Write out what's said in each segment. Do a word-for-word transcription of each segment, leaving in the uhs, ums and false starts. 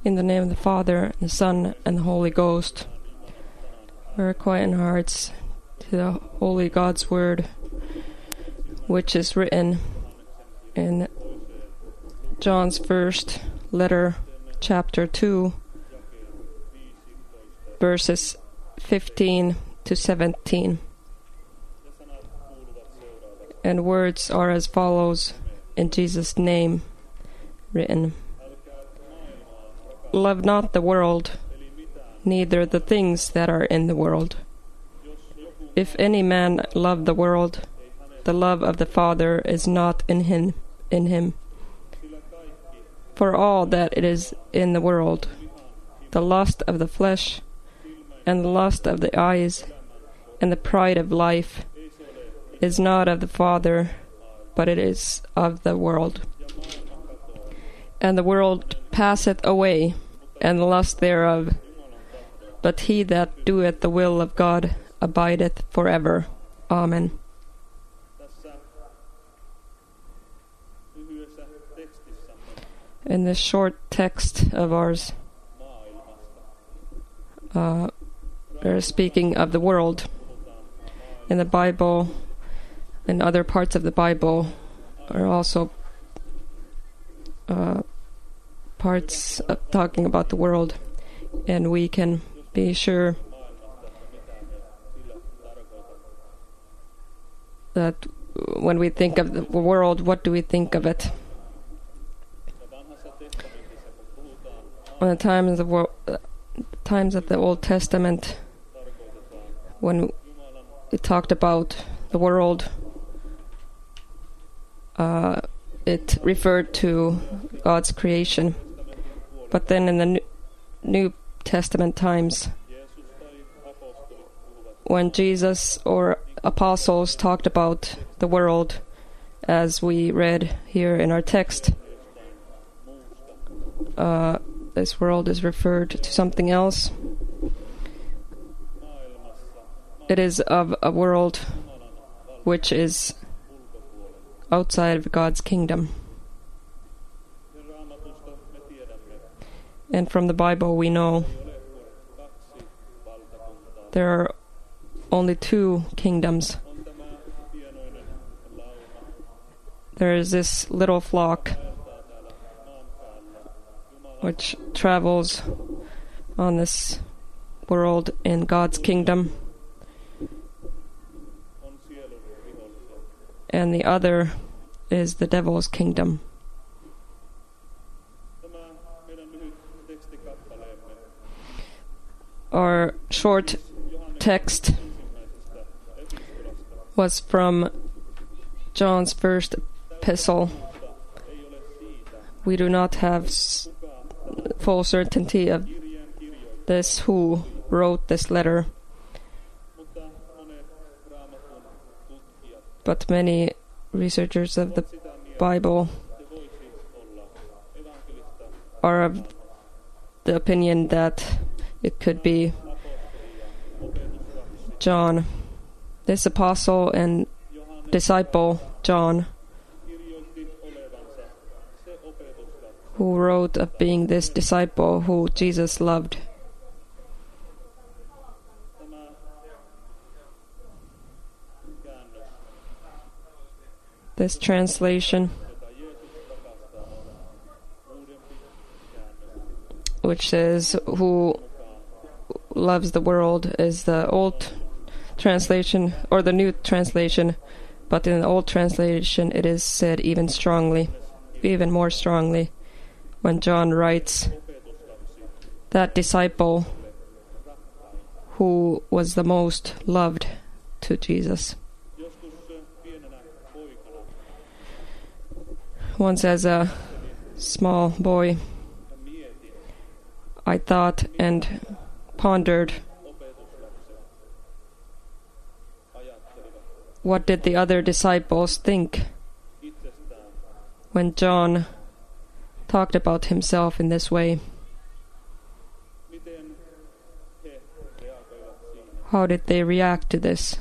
In the name of the Father, and the Son, and the Holy Ghost. We're quiet in hearts to the Holy God's Word, which is written in John's first letter, chapter two, verses fifteen to seventeen. And words are as follows in Jesus' name written. Love not the world, neither the things that are in the world. If any man love the world, the love of the Father is not in him. In him. For all that it is in the world, the lust of the flesh, and the lust of the eyes, and the pride of life, is not of the Father, but it is of the world. And the world passeth away, and the lust thereof, but he that doeth the will of God abideth forever. Amen. In this short text of ours, uh, we're speaking of the world. In the Bible, and other parts of the Bible, are also uh, parts of talking about the world, and we can be sure that when we think of the world, what do we think of it? When the times of wor- uh, times of the Old Testament, when we talked about the world, uh, it referred to God's creation. But then in the New Testament times, when Jesus or apostles talked about the world, as we read here in our text, uh, this world is referred to something else. It is of a world which is outside of God's kingdom. And from the Bible we know there are only two kingdoms. There is this little flock which travels on this world in God's kingdom, and the other is the devil's kingdom. Our short text was from John's first epistle. We do not have s- full certainty of this, who wrote this letter, but many researchers of the Bible are of the opinion that it could be John, this apostle and disciple John, who wrote of being this disciple who Jesus loved. This translation, which says who loves the world, is the old translation or the new translation, but in the old translation it is said even strongly, even more strongly, when John writes that disciple who was the most loved to Jesus. Once as a small boy, I thought and pondered, what did the other disciples think when John talked about himself in this way? How did they react to this?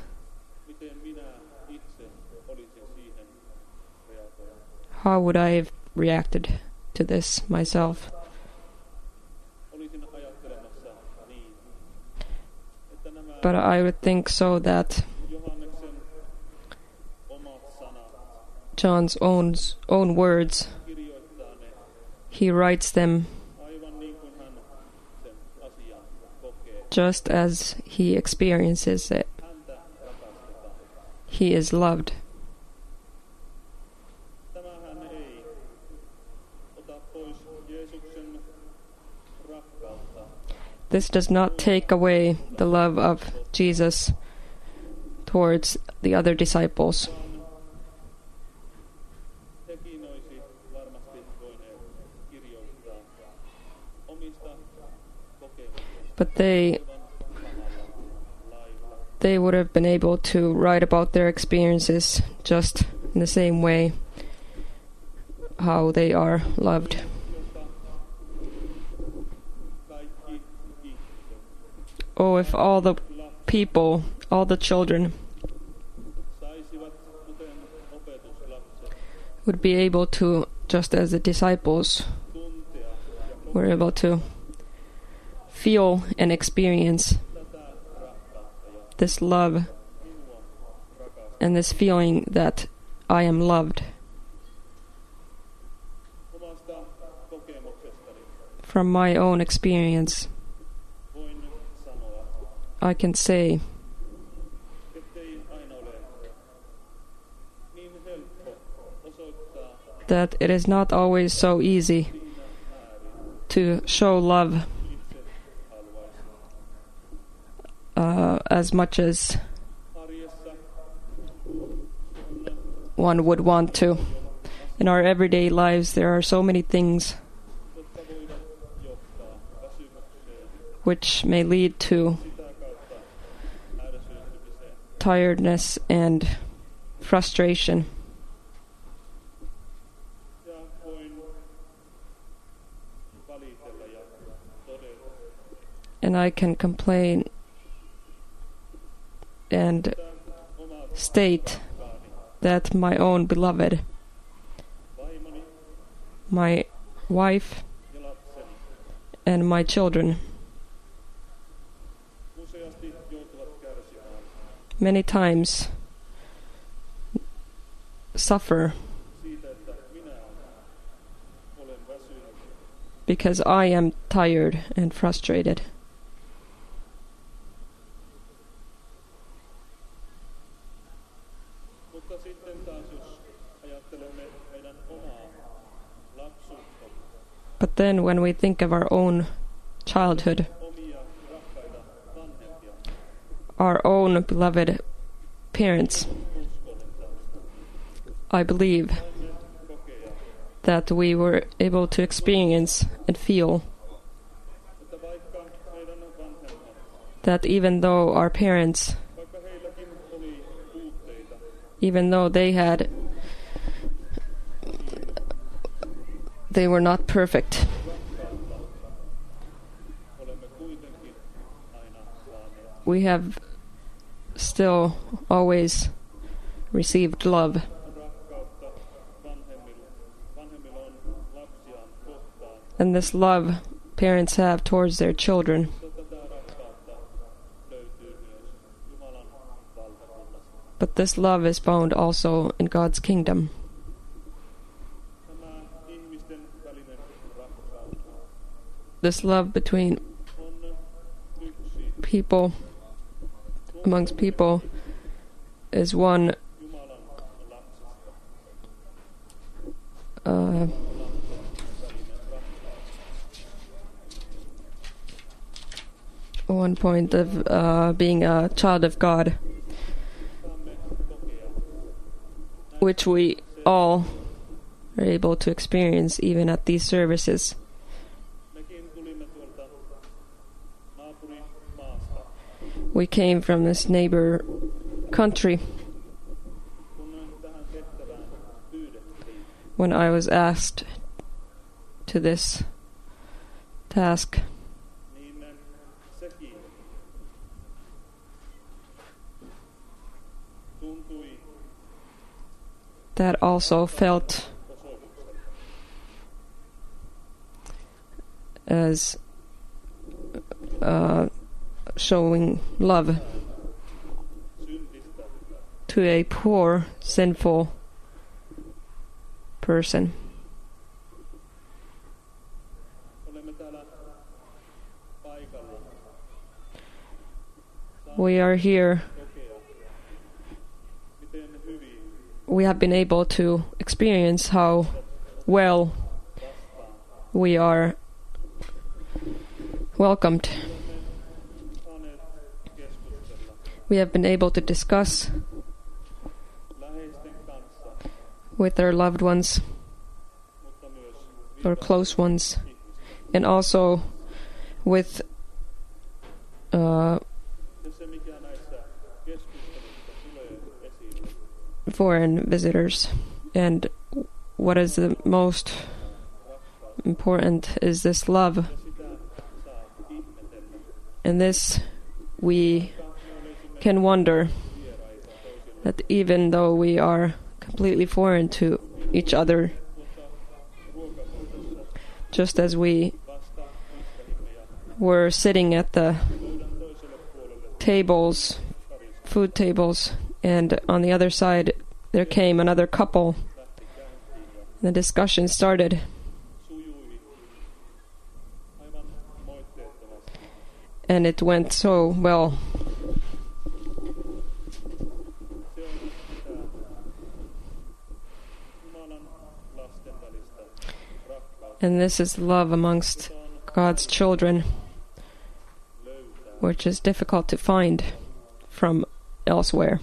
How would I have reacted to this myself? But I would think so that Johanneksen omat sanat John's own, own words, kirjoittaa ne he writes them aivan niin kuin hän sen asian kokee. just as he experiences it. Häntä rakastetaan. He is loved. Tämähän ei ota pois Jeesuksen rakkautta. This does not take away the love of Jesus towards the other disciples, Hekin olisi varmasti voineet kirjoittaa omista kokemuksista but they samalla lailla. they would have been able to write about their experiences just in the same way how they are loved. Jota kaikki ihmiset, Oh, if all the people, all the children saisivat, kuten opetuslapset, would be able to, just as the disciples tuntea ja were able to feel and experience tätä rakkautta ja this love minua rakastaa. and this feeling that I am loved. Omasta kokemuksestani From my own experience, voin sanoa, I can say ettei aina ole niin helppo osoittaa that it is not always so easy siinä määrin to show love itse haluaisin. uh, as much as Arjessa one would want to. In our everyday lives, there are so many things jotka voivat johtaa väsymykseen, which may lead to sitä kautta ärsyyntymiseen. tiredness and frustration. Ja voin valitella ja todeta, And I can complain and että omat state kaani, that my own beloved, vaimoni my wife, ja lapseni and my children useasti joutuvat kärsimään many times suffer siitä, että minä olen väsynyt. because I am tired and frustrated. Mutta sitten taas, jos ajattelemme meidän omaa lapsuutta, But then when we think of our own childhood, omia rakkaita vanhempia, our own beloved parents, uskon, että I believe saimme kokea, that we were able to experience and feel että vaikka meidän vanhemmat, that even though our parents, vaikka heilläkin oli puutteita, even though they had, they were not perfect, rakkautta, olemme kuitenkin aina saaneet. we have still always received love. Rakkautta vanhemmilla, vanhemmilla on lapsiaan kohtaan, And this love parents have towards their children, mutta tätä rakkautta löytyy myös Jumalan valtakunnasta. but this love is found also in God's kingdom. Tämä ihmisten välinen rakkaus This love between on yksi people, amongst people, is one Jumalan lapsista. uh, one point of uh, being a child of God, Saamme kokea which we all are able to experience even at these services. mekin tulimme tuolta naapurimaasta, We came from this neighbor country kun tähän tehtävään pyydettiin. when I was asked to this task. Niin sekin tuntui That also felt osoitukselta. as uh, showing love syntistä, to a poor, sinful person. olemme täällä paikalla We are here. kokea, miten hyvin We have been able to experience how well we are welcomed. saaneet keskustella We have been able to discuss läheisten kanssa, with our loved ones mutta myös or close ones, and also with uh, ja se, mikä näissä keskusteluissa tulee esille, foreign visitors. And what is the most important is this love. ja sitä saa ihmetellä. And this we can wonder that even though we are completely foreign to each other, just as we Vasta istuimme ja were sitting at the pöydän toiselle puolelle tables, food tables, and on the other side there came another couple. lähti käyntiin ja The discussion started, sujui aivan moitteettomasti. and it went so well. Se on sitä Jumalan lasten välistä rakkautta, And this is love amongst God's children, löytää. which is difficult to find from elsewhere.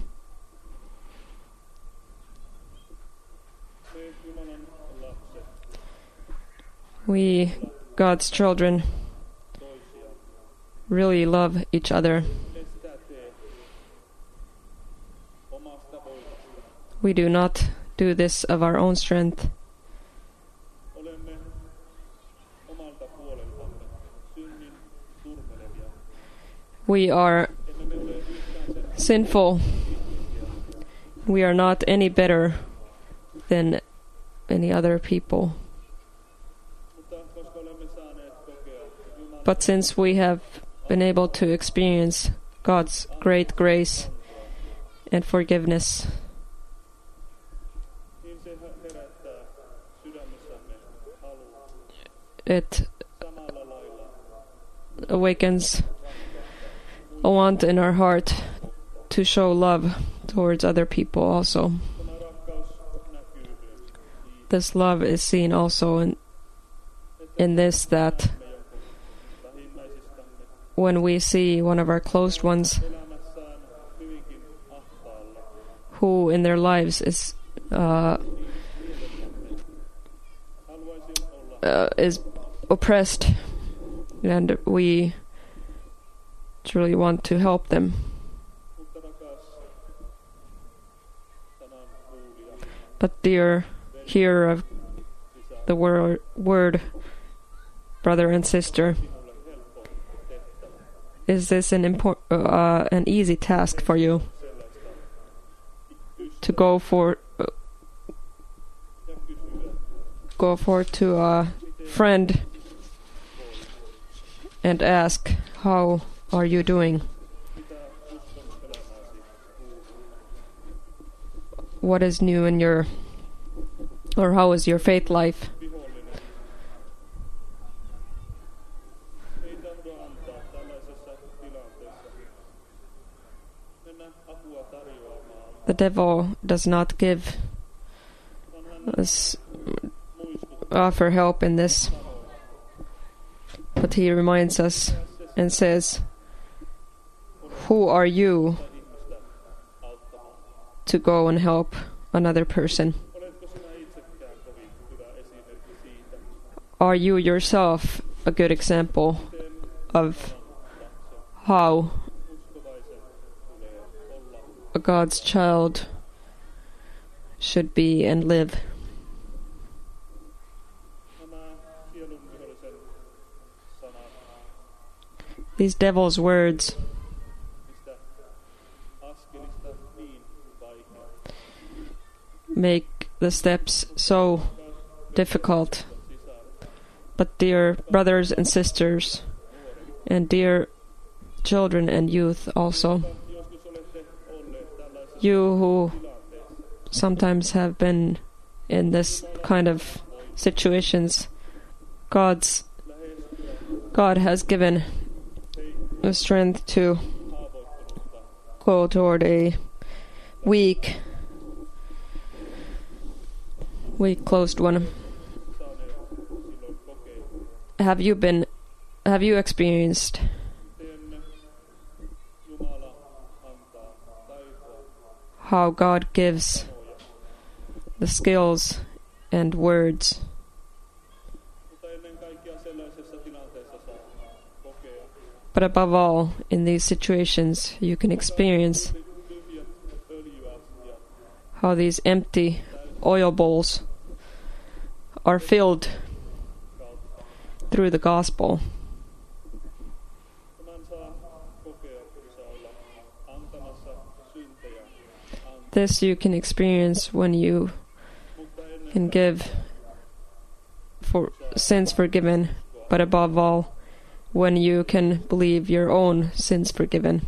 Me Jumalan lapset We, God's children, toisia, really love each other. emme sitä tee omasta voimasta. We do not do this of our own strength. Olemme omalta puoleltamme synnin turmelevia. We are Emme me ole yhtään sen sinful. We are not any better than any other people. mutta koska olemme saaneet kokea Jumalan But since we have been able to experience God's great grace and forgiveness, niin se herättää sydämessämme halua it samalla lailla awakens a want in our heart to show love towards other people also. tämä rakkaus näkyy myös niin, This love is seen also in, in this, that me jonkun lähimmäisistämme when we see one of our close ones elämässään hyvinkin ahtaalla, who in their lives is uh, haluaisin olla uh, is oppressed, and we truly want to help them. mutta rakas sanan kuulija, But dear hearer of sisä, the wor- word, brother and sister, sinulle helppo tehtävä is this an impor- uh, an easy task for you sellaista to go for uh, ja kysyä, go for to a friend and ask, how are you doing? mitä uskon elämääsi kuuluu. What is new in your, or how is your faith life? Vihollinen ei tahdo antaa tällaisessa tilanteessa mennä apua tarjoamaan, The devil does not give vaan hän us, muistuttaa offer help in this, but he reminds us and says, who are you ihmistä auttamaan. to go and help another person? Oletko sinä itsekään kovin hyvä esimerkki siitä, Are you yourself a good example miten of how uskovaisen tulee olla? a God's child should be and live? Nämä sielun vihollisen sanat, These devil's words mistä askelista niin vaikea. make the steps so difficult. Sisar, But dear brothers and sisters, and dear children and youth also. Joskus olette olleet tällaisessa You who tilanteessa. sometimes have been in this kind of situations, God's God has given the strength to Haavoittunutta go toward a weak, weak closed one. saaneet silloin kokea. Have you been? Have you experienced Miten Jumala antaa taitoa how God gives the skills and words? mutta ennen kaikkea sellaisessa tilanteessa saa kokea But above all, in these situations, you can experience tyhjät öljyastiat how these empty oil bowls are filled kautta. through the gospel. Tämän saa kokea, kun saa olla antamassa syntejä antaa. This you can experience when you Mutta ennen can give for sins forgiven, but above all, when you can believe your own sins forgiven.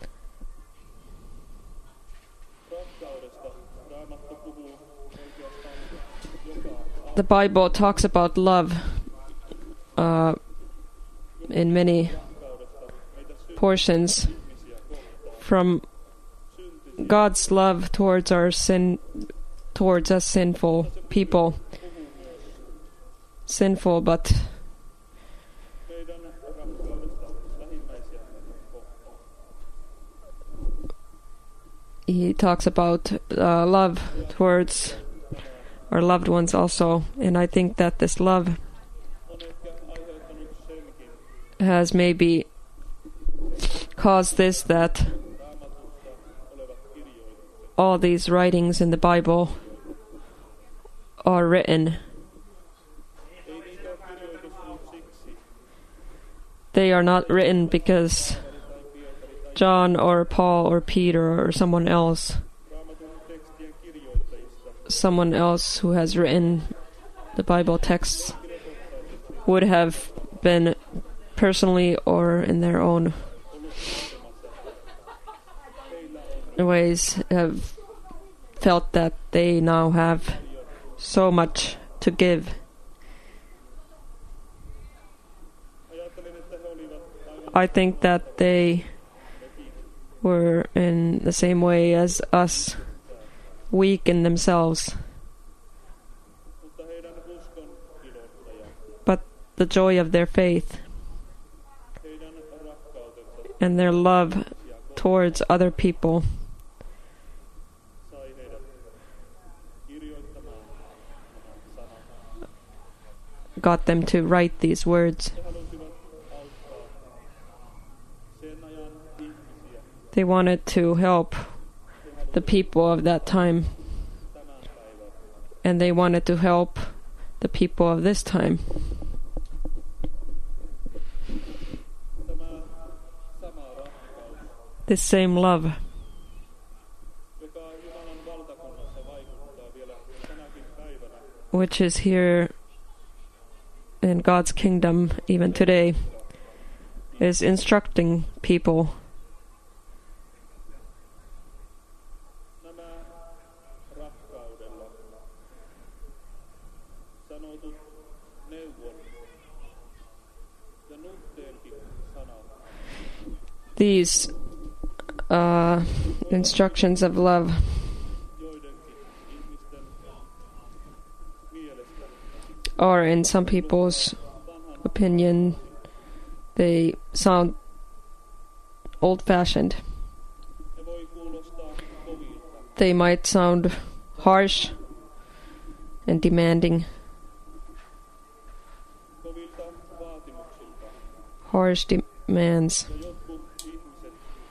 rakkaudesta Raamattu puhuu oikeastaan joka aamu. The Bible talks about love uh, in many Rakkaudesta meitä portions, syntihmisiä kohtaan. from Syntisiä God's love towards our sin, towards us sinful people, puhuu myös sinful, but meidän rakkaudesta lähimmäisiämme kohtaan. he talks about uh, love towards our loved ones also. And I think that this love On ehkä aiheuttanut senkin has maybe caused this, that Raamatussa olevat kirjoitukset all these writings in the Bible are written. ei niitä ole kirjoitettu siksi, They are not written because tai Pietari tai John or Paul or Peter or someone else, Raamatun tekstien kirjoittajista someone else who has written the Bible texts would have been personally or in their own ways have felt that they now have so much to give. Ajattelen, että he olivat aivan I think that they were in the same way as us, weak in themselves, mutta heidän uskon ilottaja, but the joy of their faith heidän rakkautensa and their love towards other people sai heidät kirjoittamaan nämä sanat. got them to write these words. He halusivat auttaa sen ajan ihmisiä They wanted to help the people of that time, tämän päivän. and they wanted to help the people of this time. Tämä sama rakkaus, This same love, joka Jumalan valtakunnassa vaikuttaa vielä tänäkin päivänä, which is here in God's kingdom even today, is instructing people. nämä rakkaudella sanotut neuvon ja nuhteenkin sanat These uh, instructions of love joidenkin ihmisten mielestä are, in some people's vanhan opinion, they sound old-fashioned. ne voi kuulostaa kovilta, They might sound harsh and demanding, kovilta vaatimuksilta. harsh demands. Ja jotkut ihmiset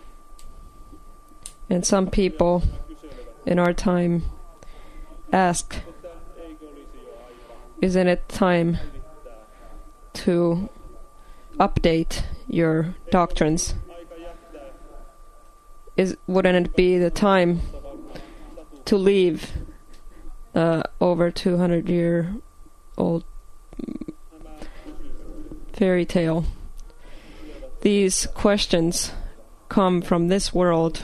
And some people kyselevät, in our time ask, että eikö olisi jo aika isn't it time päivittää, to update your doctrines? aika jättää Is wouldn't it be the time vanhan satu to leave the over two hundred year old nämä kysymykset fairy tale? these questions come from this world,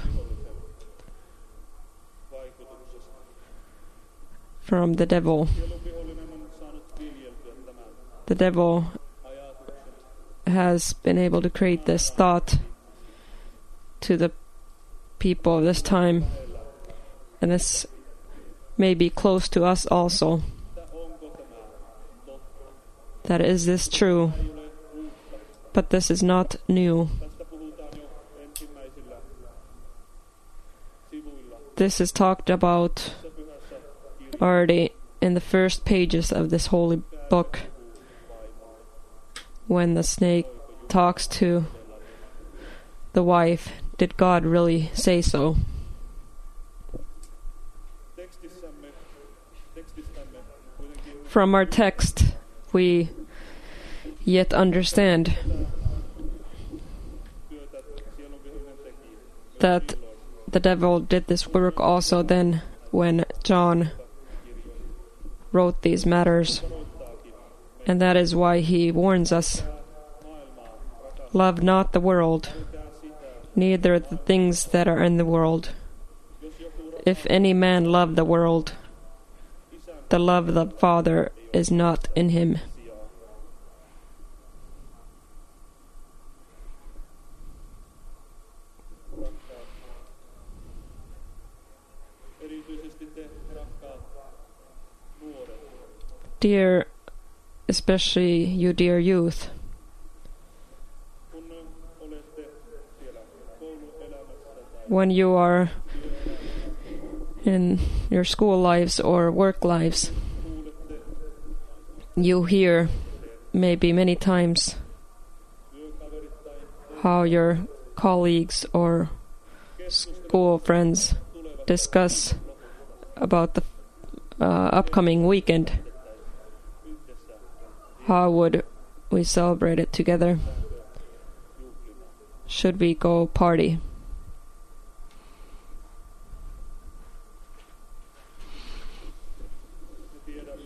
vaikutuksesta. from the devil. Sielun vihollinen on saanut viljeltyä tämän The devil ajatuksen has been able to create this thought to the people of this time, and this may be close to us also. että onko tämä totta. That is this true? Ei ole uutta. But this is not new. Tästä puhutaan jo ensimmäisillä sivuilla This is talked about tässä pyhässä kirjassa. already in the first pages of this holy book, when the snake talks to the wife. Did God really say so? Tekstissämme, tekstistämme kuitenkin From our text, we yet understand työtä sielun vihollinen teki. Myös that silloin the devil did this work also then when John wrote these matters, sanoittaakin, and that is why he warns us, maailmaa rakastaa love not the world, sitä. neither the things that are in the world. Jos joku If any man love the world, isän the love of the Father is not in him. sijaa. Rakkaat, erityisesti te rakkaat nuoret, Dear, especially you dear youth, kun olette siellä kouluelämässä tai when you are in your school lives or work lives, kuulette you hear maybe many times työkaverittain how your colleagues or keskustelevat school friends tulevat discuss about the uh, upcoming weekend. yhdessä How would we celebrate it together? juhlimaan. Should we go party? Me tiedämme,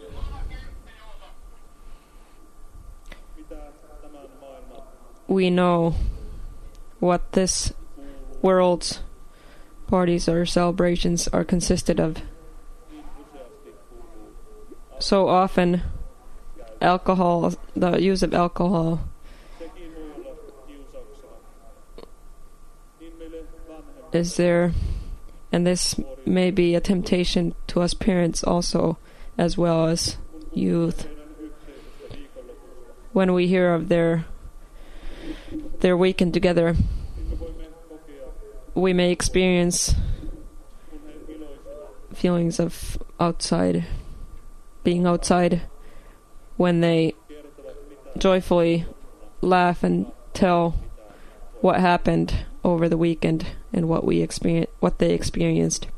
mitä tämän maailman We know what this world's parties or celebrations are consisted of. niin useasti kuuluu. So often, alcohol, the use of alcohol, Sekin voi olla kiusauksena. Niin meille vanhemmille is there, and this may be a temptation to us parents also, as well as youth. heidän yhteisestä viikonlopusta, When we hear of their their weekend together, niin me voimme kokea, we may experience kun he iloisena feelings of outside, being outside, when they kertovat, mitä joyfully laugh and tell what happened over the weekend and what we experience, what they experienced.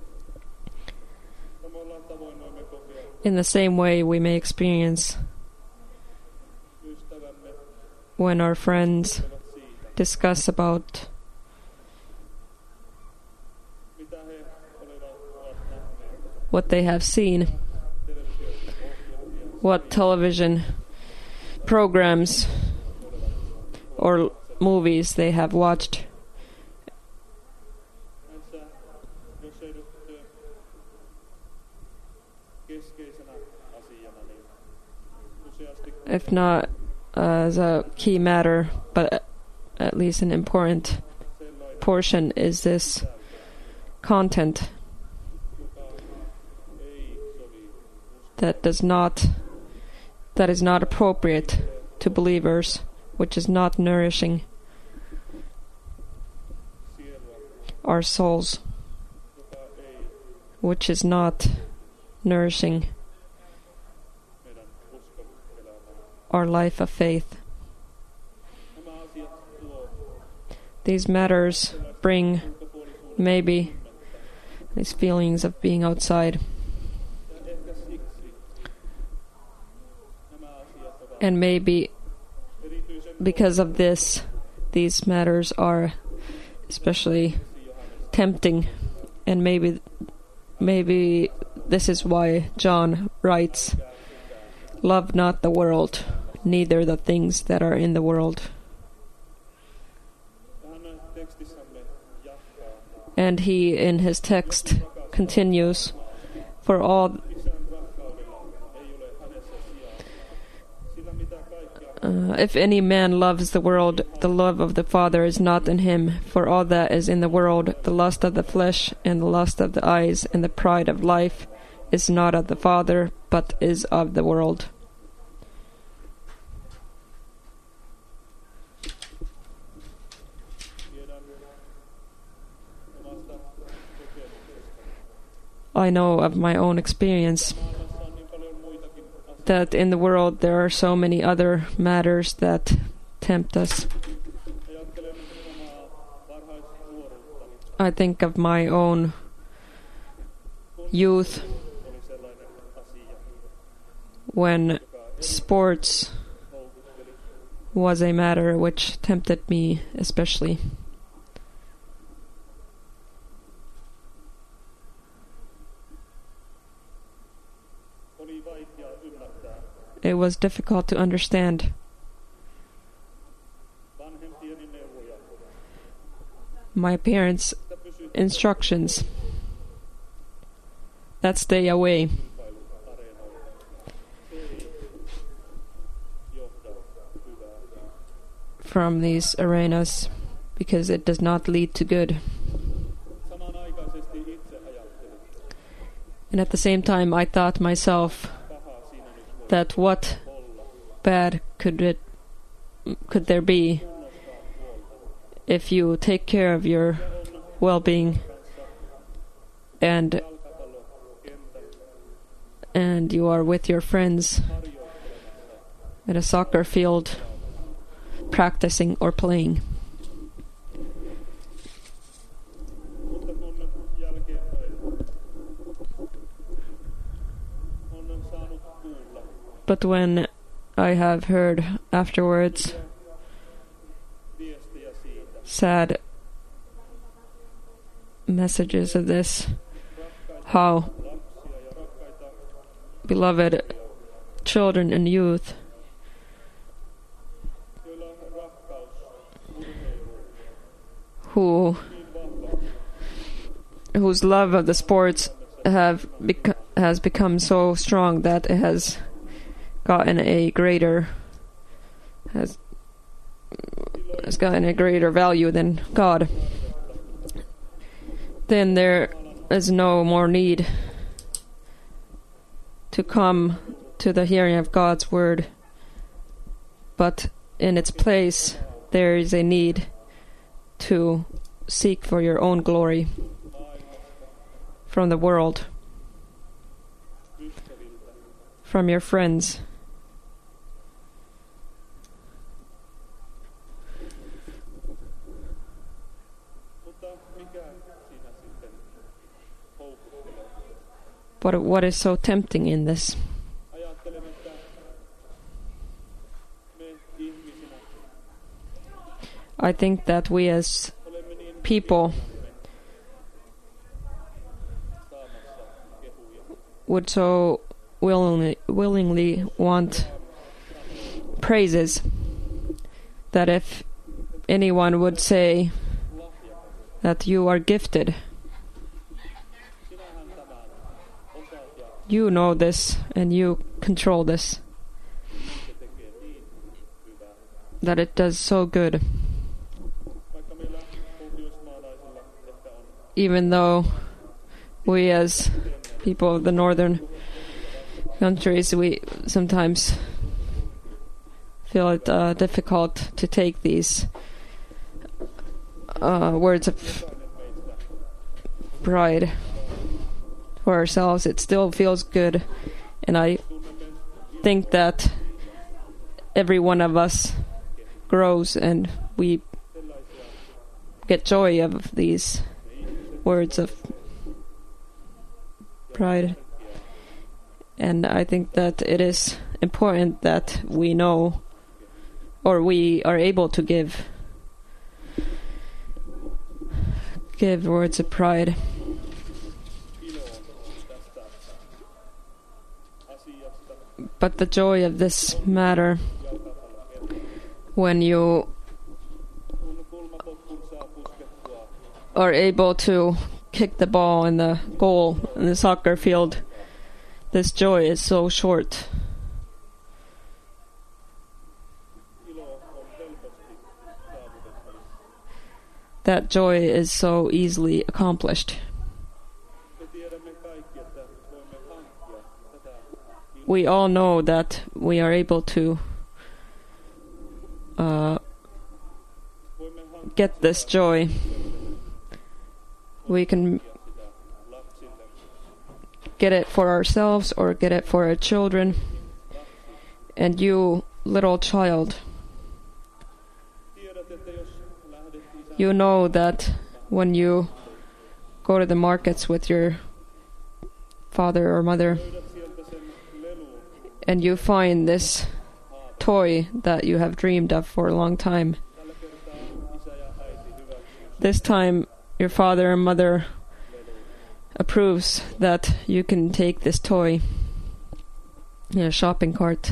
samalla tavoin voimme kokea In the same way, we may experience ystävämme when our friends ovat siitä, discuss about mitä he olivat ovat nähneet what they have seen, televisio-ohjelmia, what television programs or movies they have watched. näissä, jos ei nyt ö, keskeisenä asiana, niin useasti If not uh, as a key matter, but at least an important sellainen, portion is this content joka ei sovi that does not, that is not appropriate to believers, which is not nourishing sielua, our souls, joka ei which is not nourishing meidän uskon elämää. our life of faith. Nämä asiat tuo These matters bring ulkopuolisuuden maybe these feelings of being outside, ja ehkä siksi nämä asiat ovat and maybe erityisen because of this, these matters are especially Johannes tempting, and maybe maybe this is why John writes, "Love not the world, neither the things that are in the world." And he, in his text, continues, for all uh, if any man loves the world, the love of the Father is not in him. For all that is in the world, the lust of the flesh, and the lust of the eyes, and the pride of life, is not of the Father, but is of the world. I know of my own experience that in the world there are so many other matters that tempt us. I think of my own youth when sports was a matter which tempted me especially. It was difficult to understand. My parents' instructions that stay away from these arenas because it does not lead to good. And at the same time I thought myself that what bad could it could there be if you take care of your well-being and and you are with your friends at a soccer field practicing or playing. But when I have heard afterwards sad messages of this, how beloved children and youth who whose love of the sports have bec- has become so strong that it has gotten a greater has has gotten a greater value than God, then there is no more need to come to the hearing of God's word, but in its place there is a need to seek for your own glory from the world, from your friends. But what is so tempting in this? I think that we as people would so willingly, willingly want praises that if anyone would say that you are gifted, you know this and you control this, that it does so good. Even though we as people of the northern countries, we sometimes feel it uh, difficult to take these uh, words of pride for ourselves, it still feels good, and I think that every one of us grows and we get joy of these words of pride. And I think that it is important that we know, or we are able to give give words of pride. But the joy of this matter, when you are able to kick the ball in the goal in the soccer field, this joy is so short. That joy is so easily accomplished. We all know that we are able to uh, get this joy. We can get it for ourselves or get it for our children. And you, little child, you know that when you go to the markets with your father or mother and you find this toy that you have dreamed of for a long time, this time your father and mother approves that you can take this toy in a shopping cart.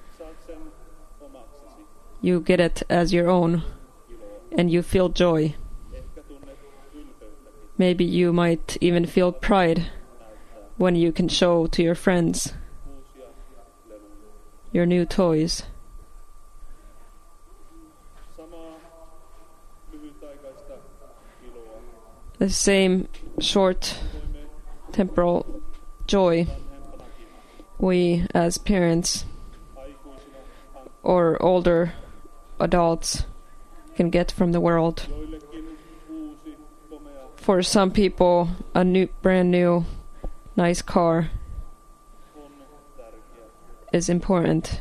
You get it as your own. And you feel joy. Maybe you might even feel pride when you can show to your friends your new toys. The same short temporal joy we as parents or older adults can get from the world. For some people, a new, brand new, nice car is important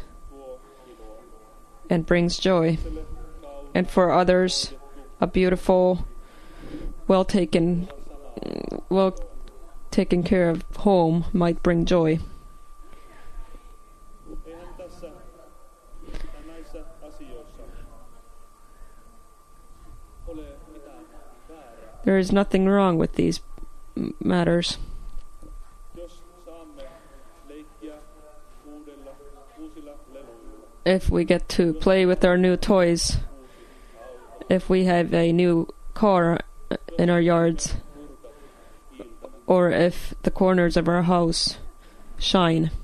and brings joy. And for others, a beautiful, well taken, well taken care of home might bring joy. There is nothing wrong with these matters. If we get to play with our new toys, if we have a new car in our yards, or if the corners of our house shine.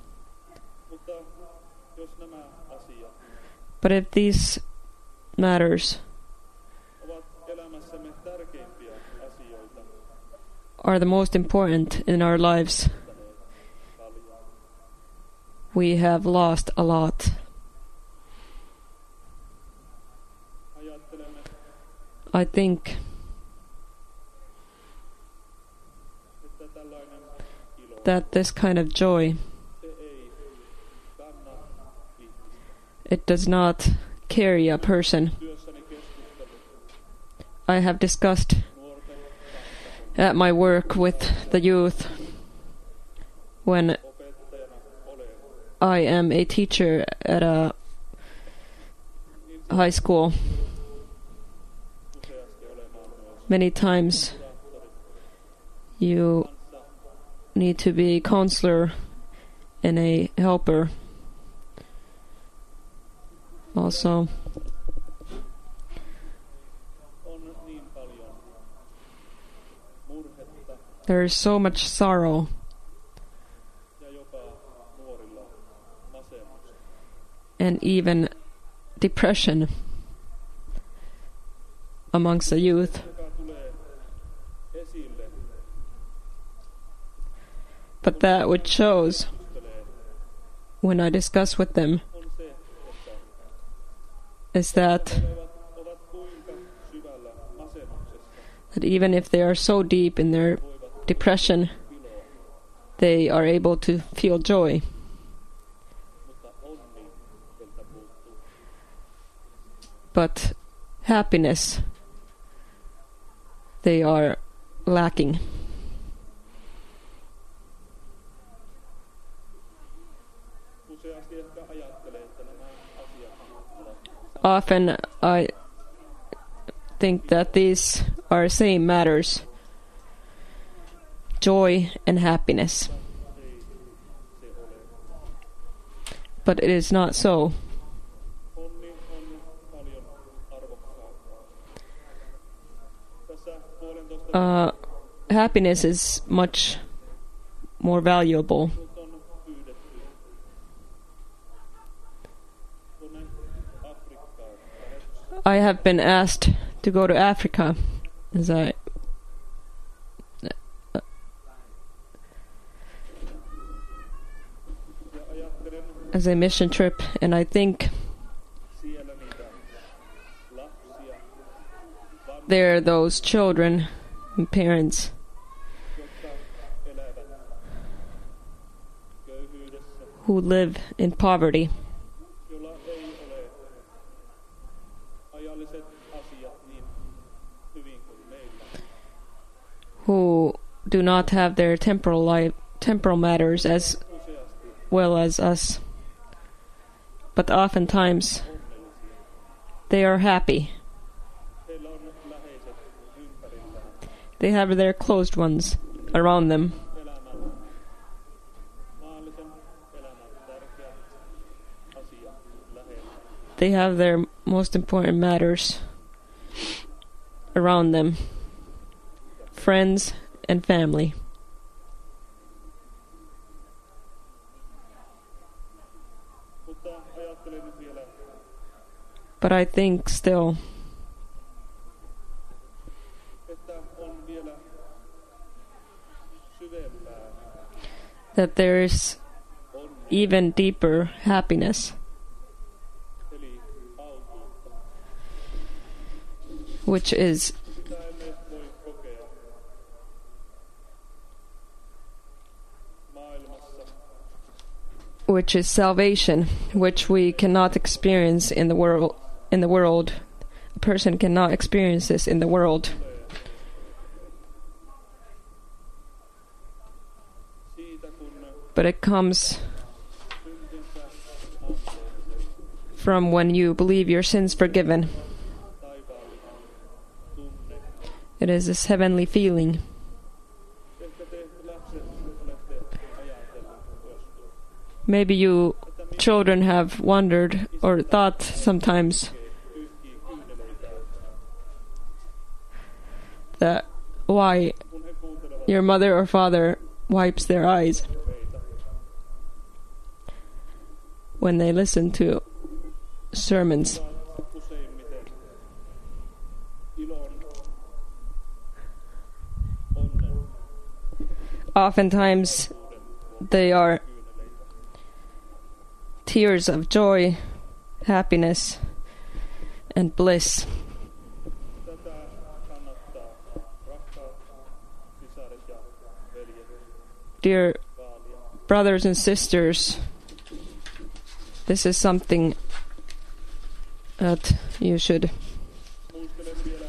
But if these matters are the most important in our lives, we have lost a lot. I think that this kind of joy, it does not carry a person. I have discussed at my work with the youth when I am a teacher at a high school. Many times you need to be a counselor and a helper also. There is so much sorrow and even depression amongst the youth. But that which shows when I discuss with them is that that even if they are so deep in their depression, they are able to feel joy. But happiness, they are lacking. Often I think that these are same matters, joy and happiness. But it is not so. uh, happiness is much more valuable. Mut on pyydetty tuonne Afrikkaan lähetys. I have been asked to go to Africa as I Ja ajattelen as a mission trip, and I think siellä niitä lapsia, there are those children and parents jotka elävät köyhyydessä, who live in poverty, jolla ei ole ajalliset asiat niin hyvin kuin meillä. who do not have their temporal life, temporal matters as Useasti well as us. But oftentimes onnellisia. they are happy. Heillä on läheiset ympärillään They have their closed ones around them. elämän, maallisen elämän tärkeät asiat lähellä. They have their most important matters around them. Friends and family. Mutta ajattelen nyt vielä, But I think still että on vielä syvempää that there is onnea, even deeper happiness, eli autuutta. which is Sitä emme voi kokea maailmassa, which is salvation, which we cannot experience in the world. In the world, a person cannot experience this in the world. siitä kun But it comes syntinsä anteeksi, from when you believe your sins forgiven. taivaallinen tunne. It is this heavenly feeling. Ehkä te lapset olette ajatellut joskus, Maybe you children have wondered or thought sometimes pyyhkii kyyneleitä, that why kun he kuuntelevat your mother or father wipes their eyes meitä. when they listen to sermons. Useimmiten ilon, onnen, Oftentimes they are tears of joy, happiness, and bliss. tätä kannattaa rakkaat sisaret ja veljet Dear vaalia. brothers and sisters, this is something that you should Muistelen vielä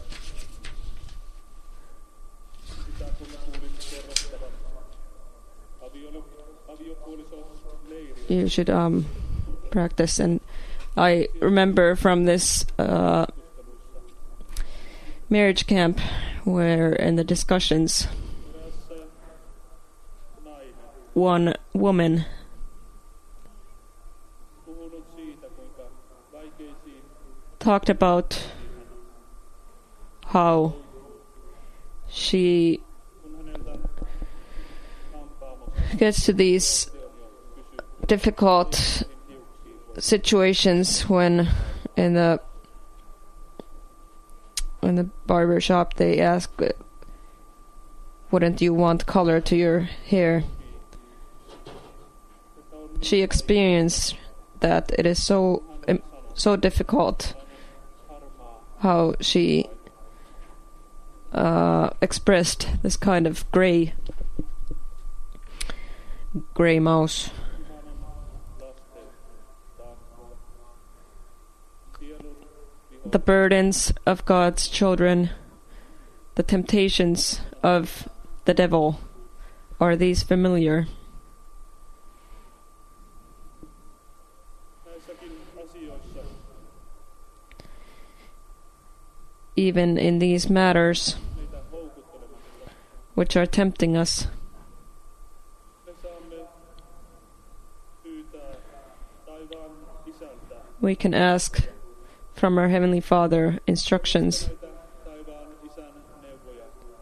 sitä, kun mä kuulin kerrottavan aviolo- aviopuolisoleiriä. you should um practice. And I remember from this uh, marriage camp where in the discussions Eräs nainen one woman puhunut siitä, kuinka vaikeisiin talked about how she kun häneltä hampaamosta gets to these on jo kysytty difficult hiuksiin, situations when in the in the barber shop they ask, wouldn't you want color to your hair? että on She experienced that it is so so difficult harmaa how she uh, expressed this kind of gray gray mouse. ihanen lasten taakka. Sielun viho The burdens of God's children, the temptations of the devil, are these familiar? näissäkin asioissa Even in these matters meitä houkuttelemassa. which are tempting us, Me saamme pyytää taivaan isältä we can ask from our Heavenly Father instructions, näitä taivaan isän neuvoja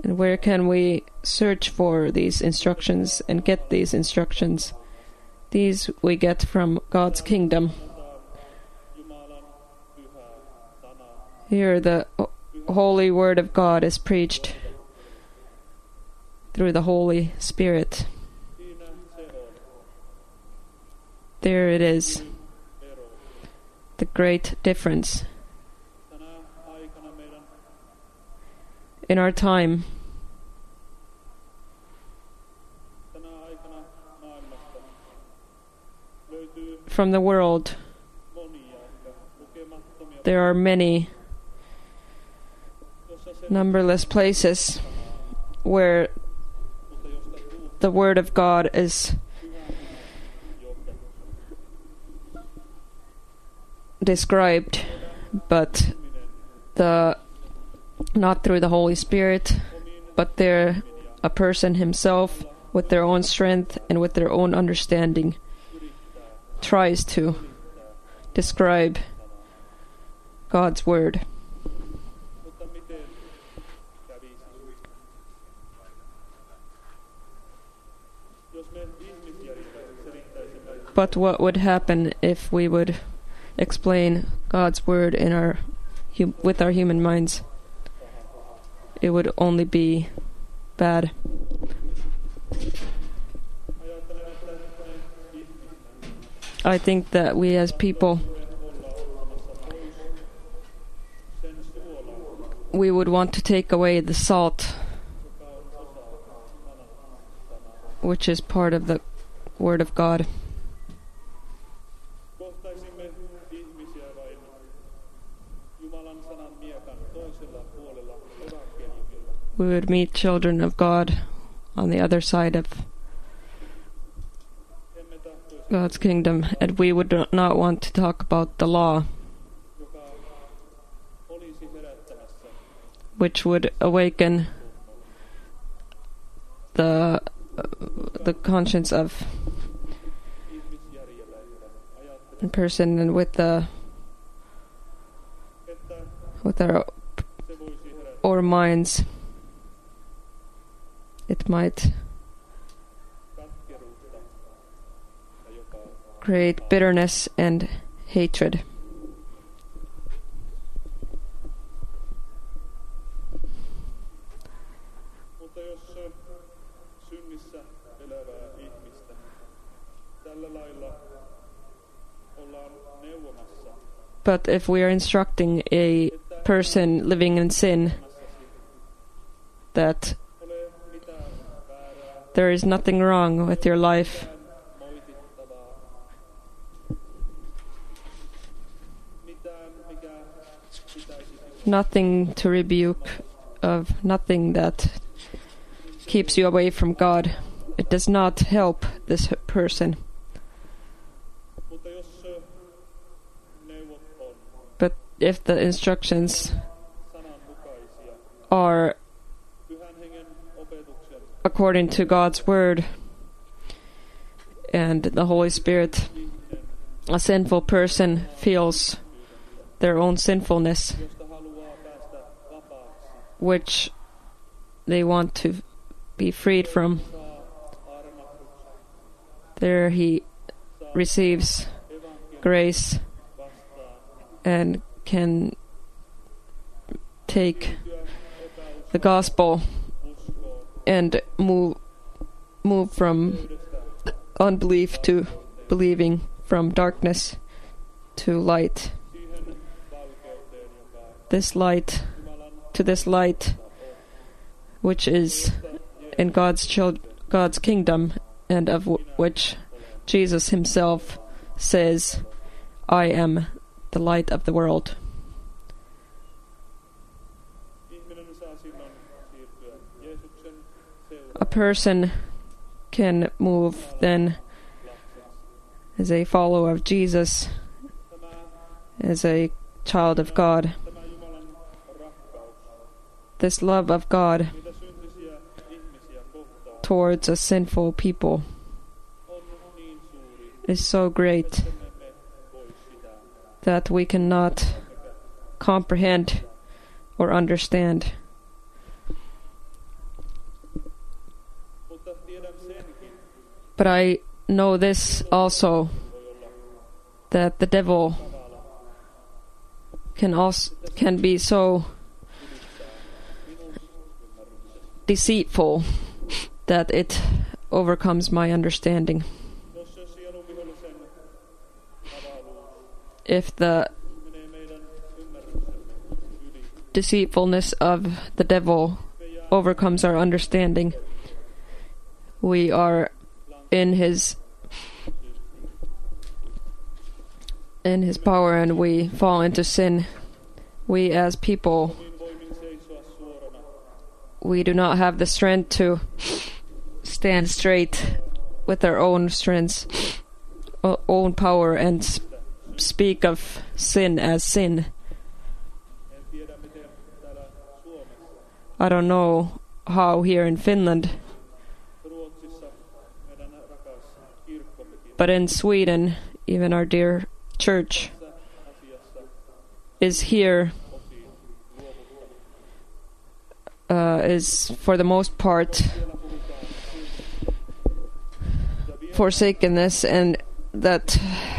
And where can we search for these instructions and get these instructions? These we get from God's kingdom. Jumalan pyhää sanaa. Here the holy word of God is preached through the Holy Spirit. Siinä se on There it is, ero. the great difference. Tänä aikana meidän In our time, tänä aikana maailmasta löytyy from the world, monia ehkä lukemattomia, there are many jossa se, numberless places where mutta josta puuttuu the word of God is pyhän johdatus. described, but Ihminen the not through the Holy Spirit, but they're a person himself with their own strength and with their own understanding tries to describe God's word. mutta miten kävisi? Jos me ihmisjärjellä selittäisimme But what would happen if we would explain God's word in our hum- with our human minds? It would only be bad. ajattelen, että me ihmisinä I think that we as people, olla ottamassa pois sen suolan, we would want to take away the salt, joka on osa sanan sanaa. which is part of the word of God. Kohtaisimme ihmisiä vain Jumalan sanan miekan toisella puolella evankeliumilla. We would meet children of God on the other side of Emme tahtoisi, God's kingdom, and we would not want to talk about the law, joka olisi herättämässä which would awaken the the conscience of ihmisjärjellä, että ajattelen, a person, and with the että with our se voisi herättää our minds, it might katkeruutta ja jopa create bitterness and hatred. Mutta jos ö, synnissä elävää ihmistä tällä lailla ollaan neuvomassa, But if we are instructing a person living in sin that ole mitään väärää, there is nothing wrong with your life, moitittavaa, mitään mikä pitäisi nothing to rebuke of, nothing that keeps you away from God, it does not help this person. Mutta jos ö, neuvot on But if the instructions sananmukaisia, are pyhän hengen opetuksen according to God's word and the Holy Spirit, ihminen, a sinful person feels their own sinfulness, josta haluaa päästä vapaaksi, which they want to be freed from. saa armahduksen, There he receives evankeliumin grace vastaan, and can take työ epäuskoon, the gospel uskoon, and move move from yhdestä unbelief to believing, from darkness to light. siihen valkeuteen, joka This light, Jumalan to this light, which is in God's child, God's kingdom, and of w- which Jesus himself says, I am the light of the world. ihminen saa silloin siirtyä Jeesuksen A person can move then seuralaksi. as a follower of Jesus, Tämä, as a child of God. tämä Jumalan rakkaus, This love of God niitä syntisiä ihmisiä kohtaan, towards a sinful people on niin suuri, is so great että me emme voi sitä that we cannot comprehend or understand. But I know this also, that the devil can also can be so deceitful that it overcomes my understanding. Jos se sielun vihollisen avaruus If the menee meidän ymmärryksemme yli, deceitfulness of the devil overcomes our understanding, we are in his in his power and we fall into sin. We as people, omin voimin seisoa suorana, we do not have the strength to stand straight with our own strengths, o- own power, and s- speak of sin as sin. en tiedä miten täällä Suomessa, I don't know how here in Finland, Ruotsissa meidän rakas kirkkommekin but in Sweden, even our dear church tässä asiassa is here, osin luovuttanut. uh, is for the most part Siellä puhutaan ja vielä forsaken this, and that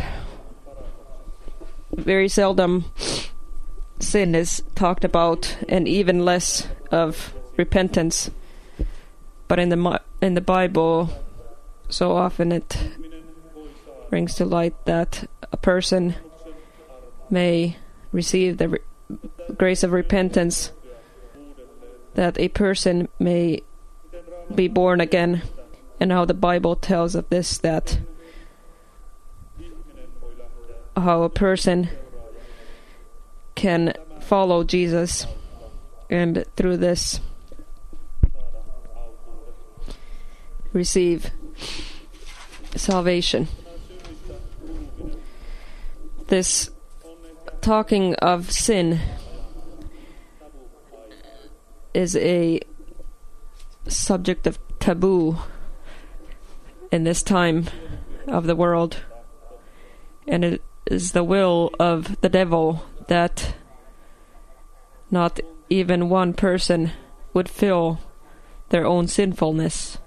very seldom sin is talked about, and even less of repentance. But in the mi- in the Bible, so often it ihminen voi saada brings to light that a person annoksen armon may receive the re- grace of repentance, uudelleen. that a person may Miten Raamattu be born again, and how the Bible tells of this, that ihminen voi lähteä how a person seuraajaksi can follow Jesus, and through this saada autuuden. receive salvation. Tämä synnistä puhuminen This on ehkä talking of sin tabu-aihe. is a subject of taboo in this time of the world, and it is the will of the devil that not even one person would feel their own sinfulness.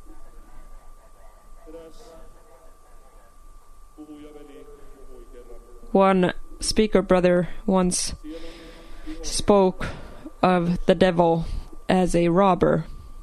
Eräs puhujaveli puhui kerran One speaker brother once sielun spoke of the devil as a robber.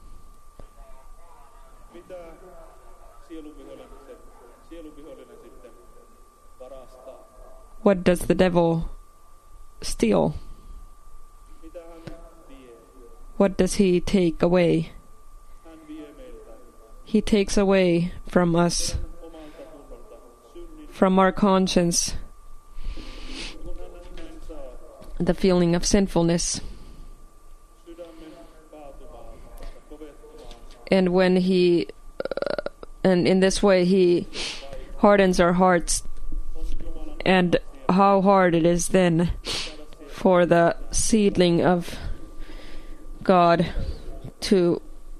mitä sielun vihollinen, sielun vihollinen sitten varastaa. What does the devil steal? Mitä hän vie? What does he take away? Hän vie meiltä He takes away from us, omalta tunnolta synnin, from our conscience, kun hän näin saa the feeling of sinfulness. sydämen kaatumaan ja kovettumaan. And when he, uh, and in this way, he hardens our hearts. On Jumalan And how hard it is then for the seedling of God to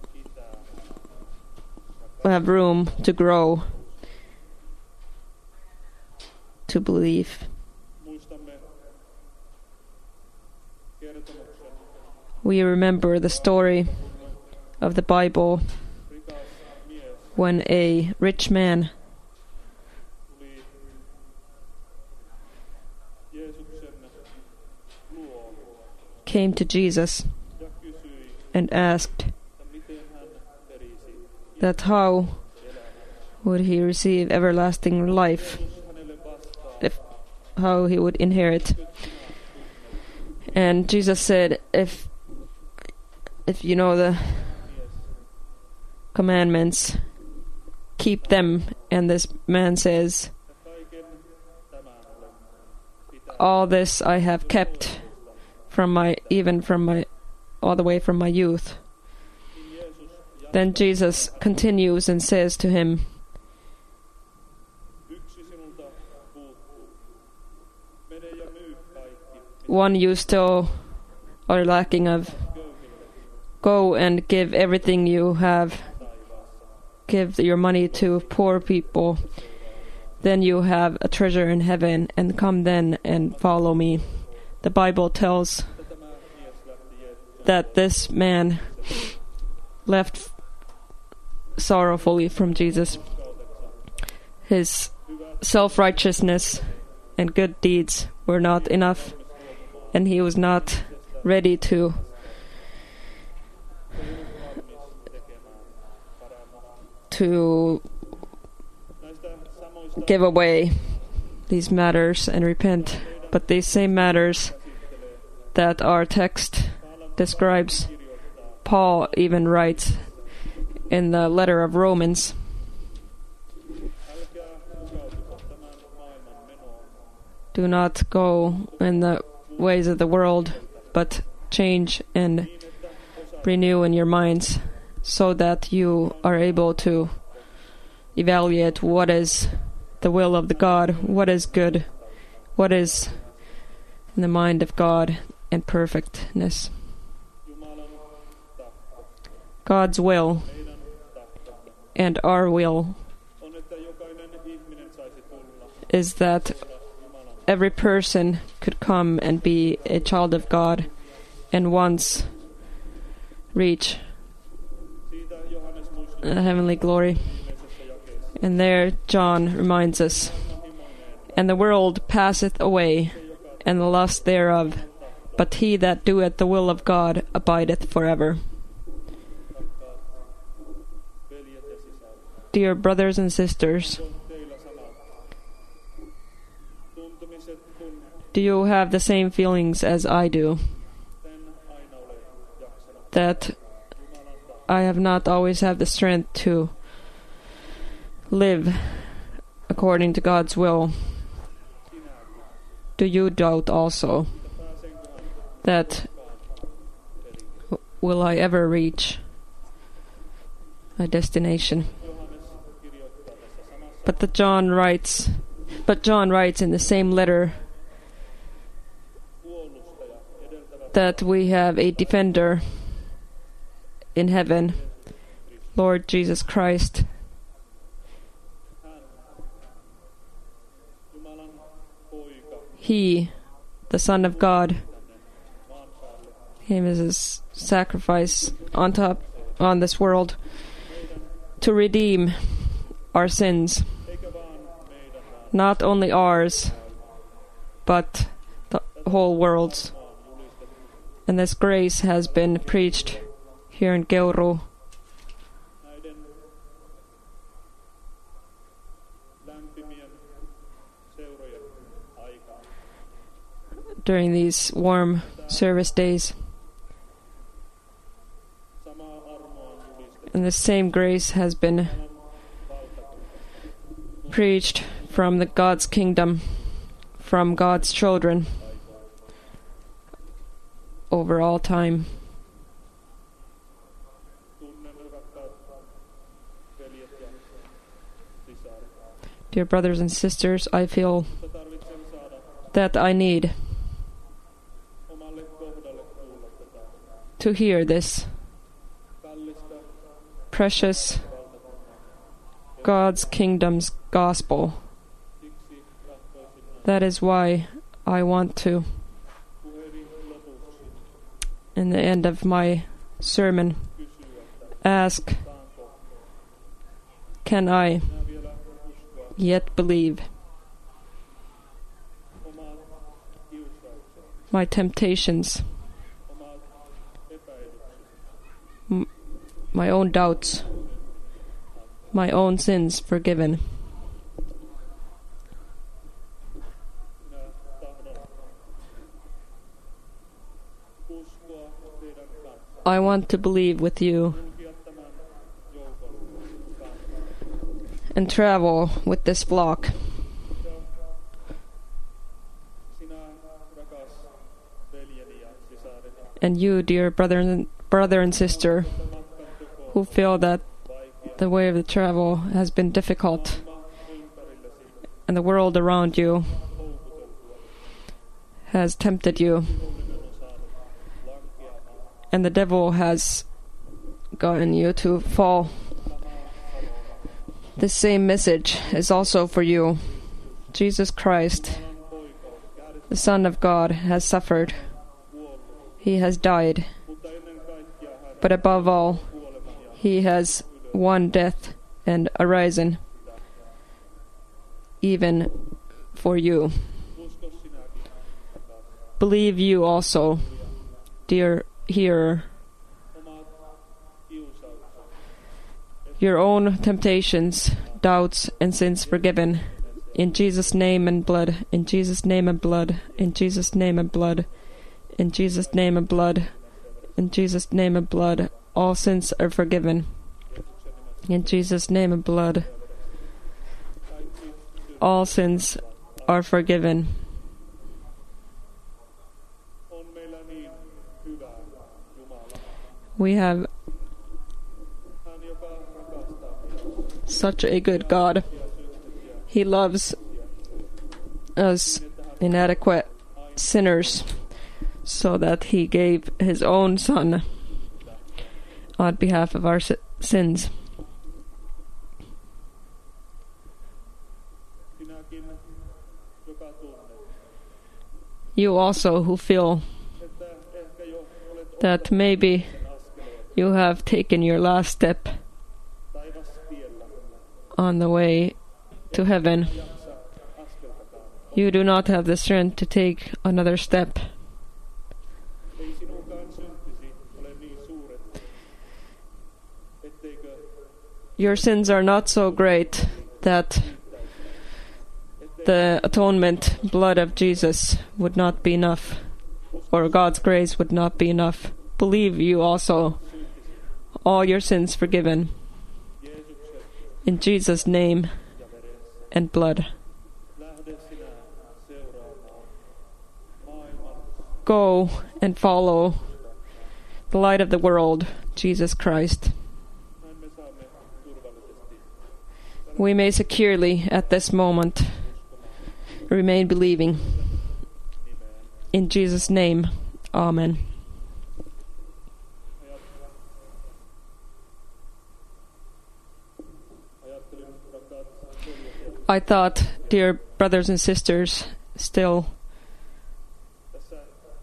have room to grow, to believe. muistamme kertomuksen We remember the story of the Bible rikas mies when a rich man tuli Jeesuksen luo came to Jesus ja kysyi, and asked että miten hän perisi that how elämän. would he receive everlasting life, Jeesus hänelle vastaa, if how he would inherit. And Jesus said, if if you know the mies, commandments, keep them. And this man says, ja kaiken tämän olen pitänyt all this I have kept from my, even from my, all the way from my youth. Niin Jeesus jatkaa, Then Jesus continues and says to him, yksi sinulta puuttuu. Mene ja myy kaikki, one you still are lacking of. köyhille Go and give everything you have. taivaassa. Give your money to poor people. Then you have a treasure in heaven, and come then and follow me. The Bible tells Että tämä mies lähti Jeesuksen that this man left sorrowfully from Jesus, koska His self-righteousness and good deeds were not enough, and he was not ready to to give away these matters and repent. But these same matters that our text describes, Paul even writes in the letter of Romans, do not go in the ways of the world, but change and renew in your minds, so that you are able to evaluate what is the will of the God, what is good, what is in the mind of God, and perfectness. God's will and our will is that every person could come and be a child of God and once reach a heavenly glory. And there John reminds us, and the world passeth away, and the lust thereof, but he that doeth the will of God abideth forever. Dear brothers and sisters, do you have the same feelings as I do? That I have not always had the strength to live according to God's will. Do you doubt also that will I ever reach my destination? But the John writes, but John writes in the same letter that we have a defender in heaven, Lord Jesus Christ. He, the Son of God, came as a sacrifice on top on this world to redeem our sins, not only ours, but the whole world's. And this grace has been preached here in Keuruu during these warm service days. And the same grace has been preached from the God's kingdom, from God's children, over all time. Dear brothers and sisters, I feel that I need to hear this precious God's kingdom's gospel. That is why I want to, in the end of my sermon, ask, can I yet believe? My temptations, m- my own doubts, my own sins forgiven. I want to believe with you and travel with this flock. And you, dear brother and, brother and sister, who feel that the way of the travel has been difficult and the world around you has tempted you and the devil has gotten you to fall, the same message is also for you. Jesus Christ, the Son of God, has suffered. He has died. But above all, He has won death and arisen. even for you. Usko sinäkin, rakas. Believe you also, dear hearer, Omat kiusaukset. your own temptations, doubts, and sins forgiven. In Jesus' name and blood, in Jesus' name and blood, in Jesus' name and blood, in Jesus' name and blood, in Jesus' name and blood, all sins are forgiven. In Jesus' name and blood, all sins are forgiven. On meillä niin hyvä Jumala. We have Hän, joka rakastaa meitä. such a good God. He loves us inadequate sinners so that he gave his own Son on behalf of our si- sins. Sinäkin, joka tunnet, You also who feel että ehkä jo olet that maybe sen askeleet you have taken your last step taivastiellä. on the way to heaven. Jaksa askeltakaan. You do not have the strength to take another step. Ei sinunkaan syntisi ole niin suuret, etteikö Your sins are not so great that the atonement blood of Jesus would not be enough, or God's grace would not be enough. Believe you also, all your sins forgiven. Jeesuksen In Jesus' name ja verensä. and blood. Lähde sinä seuraamaan maailman Go and follow the light of the world, Jesus Christ. näin me saamme turvallisesti We may securely at this moment remain believing. nimeen. In Jesus' name, Amen. Ajattelin, rakkaat veljet ja I thought, dear brothers and sisters, still tässä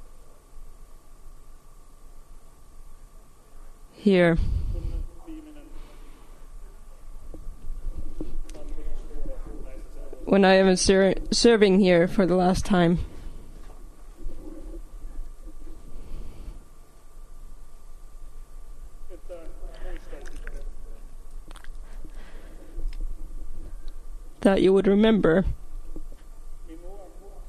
here, kun viimeinen palvelusvuoro näissä säännöissä, when I am ser- serving here for the last time, että muistaisit, that you would remember, minua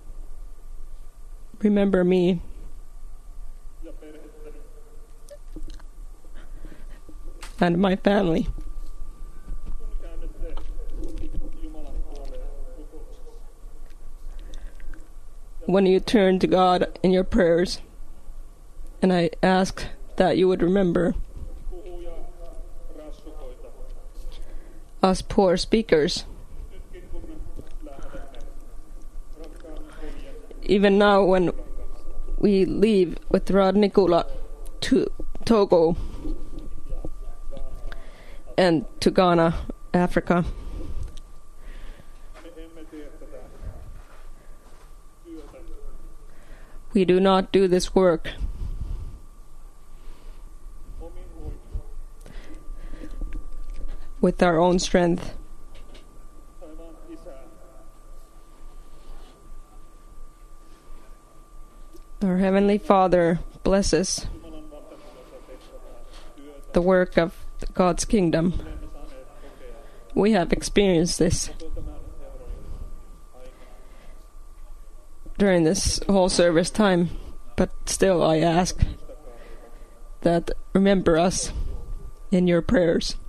remember me ja perhettäni. and my family Kun käännette Jumalan puoleen rukouksessa, when you turn to God in your prayers. And I ask that you would remember puhuja rassukoita. us poor speakers. Nytkin kun lähdemme rakkaan veljen Even now when we leave with Rod Nikula to Togo and to Ghana, Africa, me emme tee tätä työtä we do not do this work omin voimin. with our own strength. Taivaan Isä, Our Heavenly Father blesses Jumalan valtakunnassa tehtävää työtä. the work of God's kingdom. Olemme saaneet kokea We have experienced this koko tämän seurojen aikana. during this whole service time, but still I ask Muistakaa, that remember us in your prayers.